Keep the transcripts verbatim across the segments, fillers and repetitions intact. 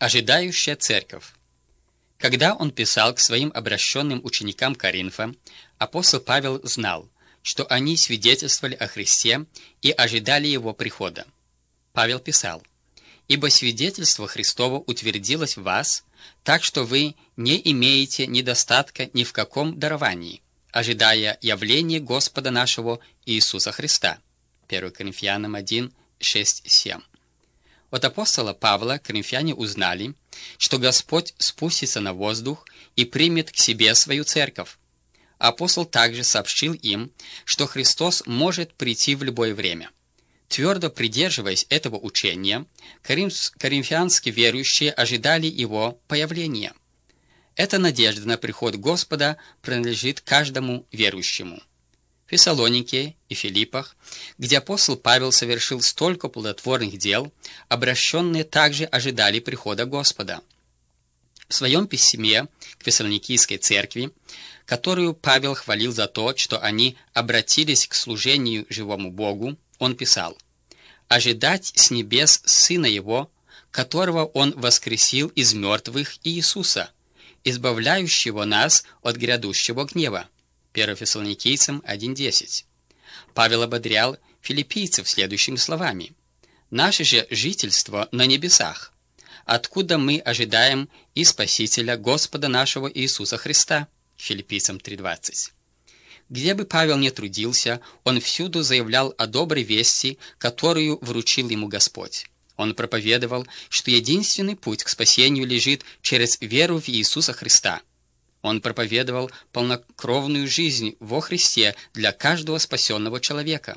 Ожидающая церковь. Когда он писал к своим обращенным ученикам Коринфа, апостол Павел знал, что они свидетельствовали о Христе и ожидали Его прихода. Павел писал: «Ибо свидетельство Христово утвердилось в вас, так что вы не имеете недостатка ни в каком даровании, ожидая явления Господа нашего Иисуса Христа». первое Коринфянам один, шесть, семь. От апостола Павла коринфяне узнали, что Господь спустится на воздух и примет к себе свою церковь. Апостол также сообщил им, что Христос может прийти в любое время. Твердо придерживаясь этого учения, коринфянские верующие ожидали Его появления. Эта надежда на приход Господа принадлежит каждому верующему. В Фессалонике и Филиппах, где апостол Павел совершил столько плодотворных дел, обращенные также ожидали прихода Господа. В своем письме к Фессалоникийской церкви, которую Павел хвалил за то, что они обратились к служению живому Богу, он писал: «Ожидать с небес Сына Его, которого Он воскресил из мертвых, Иисуса, избавляющего нас от грядущего гнева». первое Фессалоникийцам один, десять. Павел ободрял филиппийцев следующими словами: «Наше же жительство на небесах, откуда мы ожидаем и Спасителя Господа нашего Иисуса Христа». Филиппийцам три, двадцать. Где бы Павел ни трудился, он всюду заявлял о доброй вести, которую вручил ему Господь. Он проповедовал, что единственный путь к спасению лежит через веру в Иисуса Христа. Он проповедовал полнокровную жизнь во Христе для каждого спасенного человека.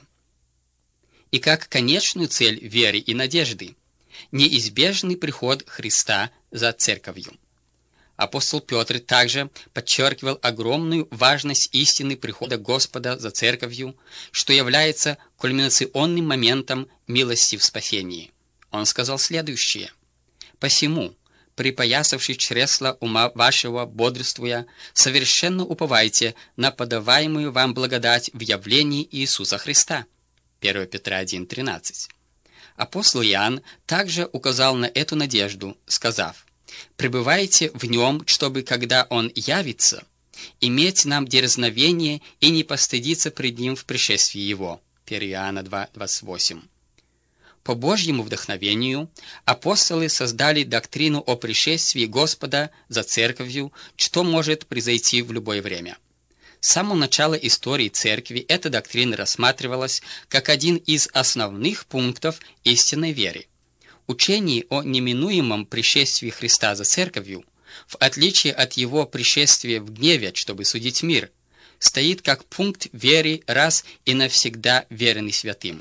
И как конечную цель веры и надежды – неизбежный приход Христа за церковью. Апостол Петр также подчеркивал огромную важность истины прихода Господа за церковью, что является кульминационным моментом милости в спасении. Он сказал следующее: «Посему, припоясавши чресла ума вашего, бодрствуя, совершенно уповайте на подаваемую вам благодать в явлении Иисуса Христа». первое Петра один, тринадцать. Апостол Иоанн также указал на эту надежду, сказав: «Пребывайте в нем, чтобы, когда он явится, иметь нам дерзновение и не постыдиться пред ним в пришествии его». первое Иоанна два, двадцать восемь. По Божьему вдохновению апостолы создали доктрину о пришествии Господа за церковью, что может произойти в любое время. С самого начала истории церкви эта доктрина рассматривалась как один из основных пунктов истинной веры. Учение о неминуемом пришествии Христа за церковью, в отличие от его пришествия в гневе, чтобы судить мир, стоит как пункт веры раз и навсегда веренный святым.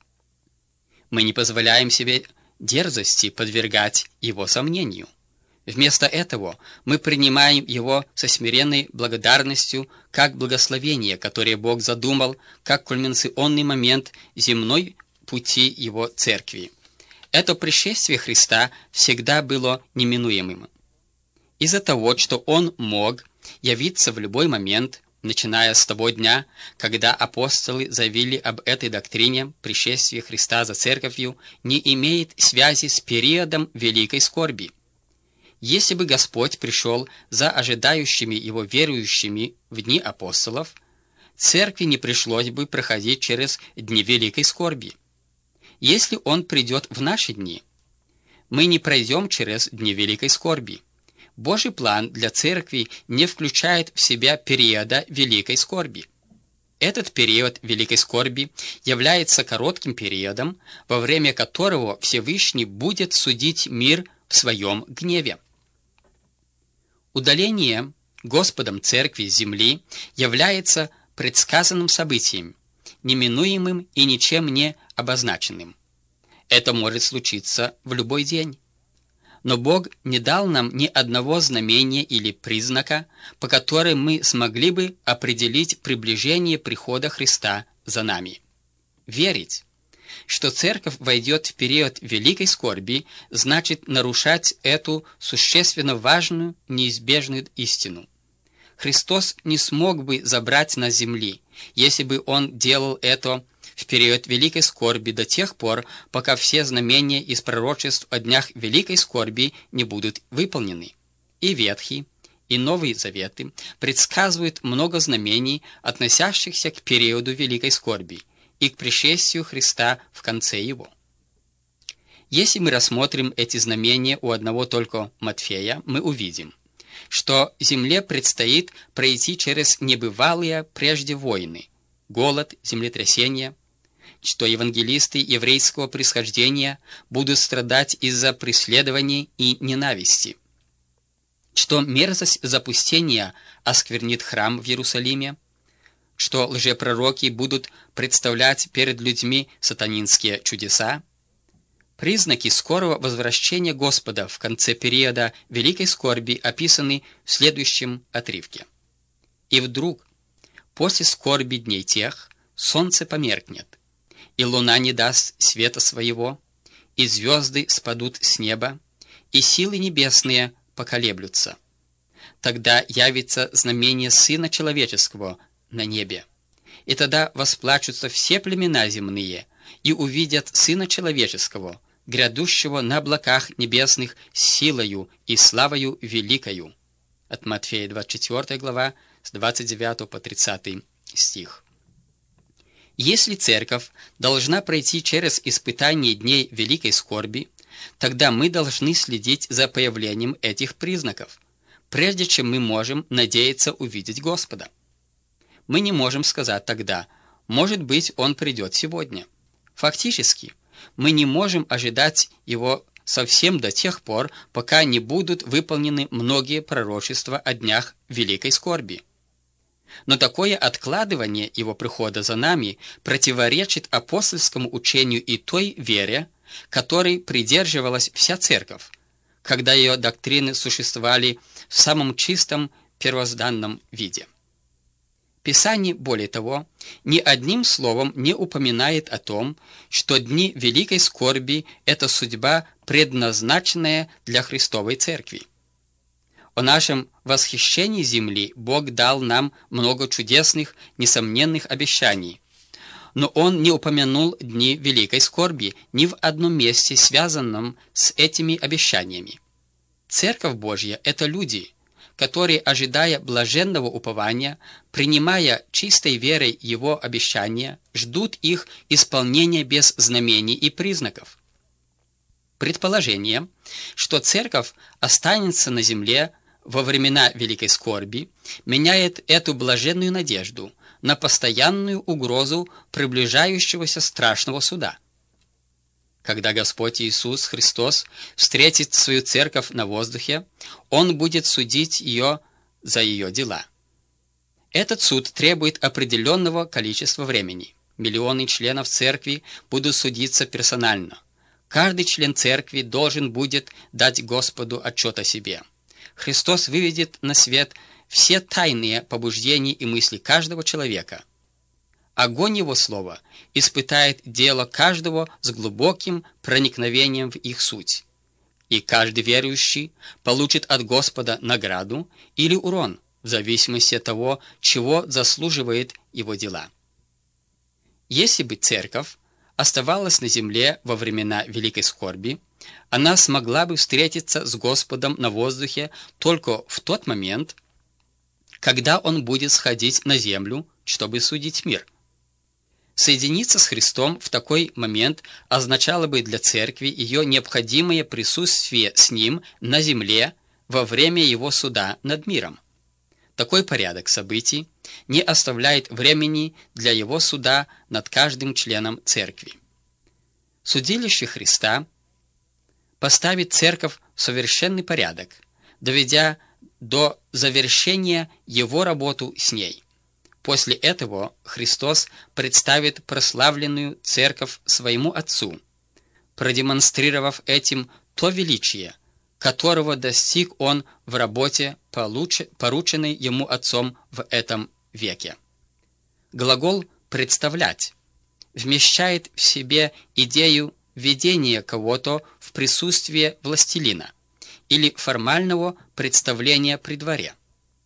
Мы не позволяем себе дерзости подвергать его сомнению. Вместо этого мы принимаем его со смиренной благодарностью как благословение, которое Бог задумал как кульминационный момент земной пути его церкви. Это пришествие Христа всегда было неминуемым. Из-за того, что Он мог явиться в любой момент, начиная с того дня, когда апостолы заявили об этой доктрине, пришествие Христа за церковью не имеет связи с периодом великой скорби. Если бы Господь пришел за ожидающими Его верующими в дни апостолов, церкви не пришлось бы проходить через дни великой скорби. Если Он придет в наши дни, мы не пройдем через дни великой скорби. Божий план для церкви не включает в себя периода великой скорби. Этот период великой скорби является коротким периодом, во время которого Всевышний будет судить мир в своем гневе. Удаление Господом церкви с земли является предсказанным событием, неминуемым и ничем не обозначенным. Это может случиться в любой день. Но Бог не дал нам ни одного знамения или признака, по которым мы смогли бы определить приближение прихода Христа за нами. Верить, что церковь войдет в период великой скорби, значит нарушать эту существенно важную, неизбежную истину. Христос не смог бы забрать нас с земли, если бы Он делал это в период великой скорби до тех пор, пока все знамения из пророчеств о днях великой скорби не будут выполнены. И Ветхий, и Новый Заветы предсказывают много знамений, относящихся к периоду великой скорби и к пришествию Христа в конце его. Если мы рассмотрим эти знамения у одного только Матфея, мы увидим, что земле предстоит пройти через небывалые прежде войны, голод, землетрясения, что евангелисты еврейского происхождения будут страдать из-за преследований и ненависти, что мерзость запустения осквернит храм в Иерусалиме, что лжепророки будут представлять перед людьми сатанинские чудеса. Признаки скорого возвращения Господа в конце периода великой скорби описаны в следующем отрывке. «И вдруг, после скорби дней тех, солнце померкнет, и луна не даст света своего, и звезды спадут с неба, и силы небесные поколеблются. Тогда явится знамение Сына Человеческого на небе, и тогда восплачутся все племена земные, и увидят Сына Человеческого, грядущего на облаках небесных силою и славою великою». От Матфея двадцать четвёртая глава, с двадцать девятого по тридцатый стих. Если церковь должна пройти через испытание дней великой скорби, тогда мы должны следить за появлением этих признаков, прежде чем мы можем надеяться увидеть Господа. Мы не можем сказать тогда: может быть, Он придет сегодня. Фактически, мы не можем ожидать Его совсем до тех пор, пока не будут выполнены многие пророчества о днях великой скорби. Но такое откладывание Его прихода за нами противоречит апостольскому учению и той вере, которой придерживалась вся церковь, когда ее доктрины существовали в самом чистом первозданном виде. Писание, более того, ни одним словом не упоминает о том, что дни великой скорби – это судьба, предназначенная для Христовой Церкви. О нашем восхищении земли Бог дал нам много чудесных, несомненных обещаний, но Он не упомянул дни великой скорби ни в одном месте, связанном с этими обещаниями. Церковь Божья – это люди, которые, ожидая блаженного упования, принимая чистой верой Его обещания, ждут их исполнения без знамений и признаков. Предположение, что церковь останется на земле во времена великой скорби, меняет эту блаженную надежду на постоянную угрозу приближающегося страшного суда. Когда Господь Иисус Христос встретит свою церковь на воздухе, Он будет судить ее за ее дела. Этот суд требует определенного количества времени. Миллионы членов церкви будут судиться персонально. Каждый член церкви должен будет дать Господу отчет о себе. Христос выведет на свет все тайные побуждения и мысли каждого человека. Огонь Его Слова испытает дело каждого с глубоким проникновением в их суть. И каждый верующий получит от Господа награду или урон, в зависимости от того, чего заслуживает его дела. Если бы церковь оставалась на земле во времена великой скорби, она смогла бы встретиться с Господом на воздухе только в тот момент, когда Он будет сходить на землю, чтобы судить мир. Соединиться с Христом в такой момент означало бы для церкви ее необходимое присутствие с Ним на земле во время Его суда над миром. Такой порядок событий не оставляет времени для Его суда над каждым членом церкви. Судилище Христа поставит церковь в совершенный порядок, доведя до завершения Его работу с ней. После этого Христос представит прославленную церковь своему Отцу, продемонстрировав этим то величие, которого достиг Он в работе, порученной Ему Отцом в этом веке. Глагол «представлять» вмещает в себе идею введения кого-то в присутствие властелина или формального представления при дворе.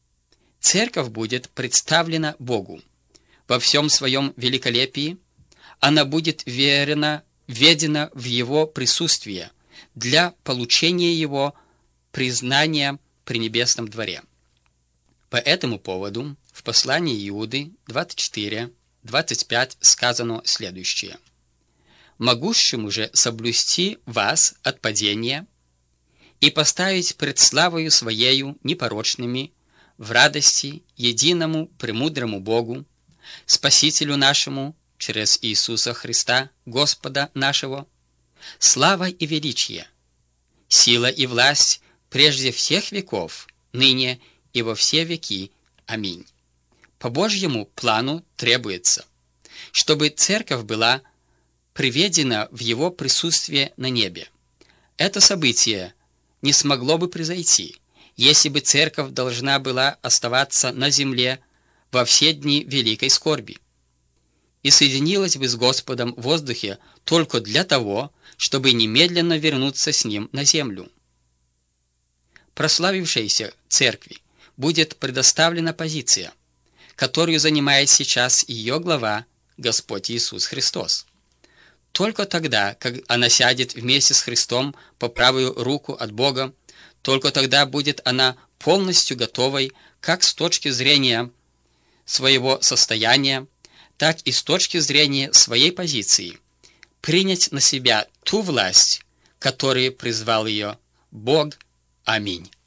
Церковь будет представлена Богу во всем своем великолепии, она будет верена, введена в его присутствие для получения его признания при небесном дворе. По этому поводу в послании Иуды двадцать четыре двадцать пять сказано следующее: «Могущему же соблюсти вас от падения и поставить пред славою Своею непорочными в радости единому премудрому Богу, Спасителю нашему, через Иисуса Христа, Господа нашего, слава и величие, сила и власть прежде всех веков, ныне и во все веки. Аминь». По Божьему плану требуется, чтобы церковь была приведена в Его присутствие на небе. Это событие не смогло бы произойти, если бы церковь должна была оставаться на земле во все дни великой скорби и соединилась бы с Господом в воздухе только для того, чтобы немедленно вернуться с Ним на землю. Прославившейся церкви будет предоставлена позиция, которую занимает сейчас ее глава Господь Иисус Христос. Только тогда, как она сядет вместе с Христом по правую руку от Бога, только тогда будет она полностью готовой как с точки зрения своего состояния, так и с точки зрения своей позиции, принять на себя ту власть, которой призвал ее Бог. Аминь.